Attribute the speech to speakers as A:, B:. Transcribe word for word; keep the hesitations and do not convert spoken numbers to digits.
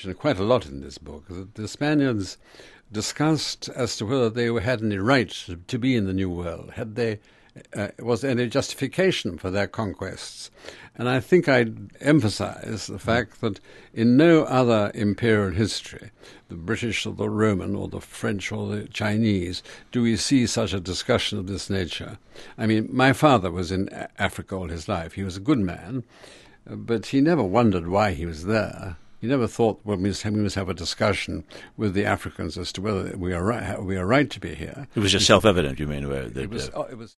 A: mention quite a lot in this book, that the Spaniards discussed as to whether they had any right to be in the New World. Had they, uh, was there any justification for their conquests? And I think I'd emphasize the fact that in no other imperial history, the British or the Roman or the French or the Chinese, do we see such a discussion of this nature. I mean, my father was in Africa all his life. He was a good man, but he never wondered why he was there. He never thought, well, we must, have, we must have a discussion with the Africans as to whether we are right, we are right to be here.
B: It was just self-evident, you mean? Where that,
A: it was,
B: uh,
A: oh, it was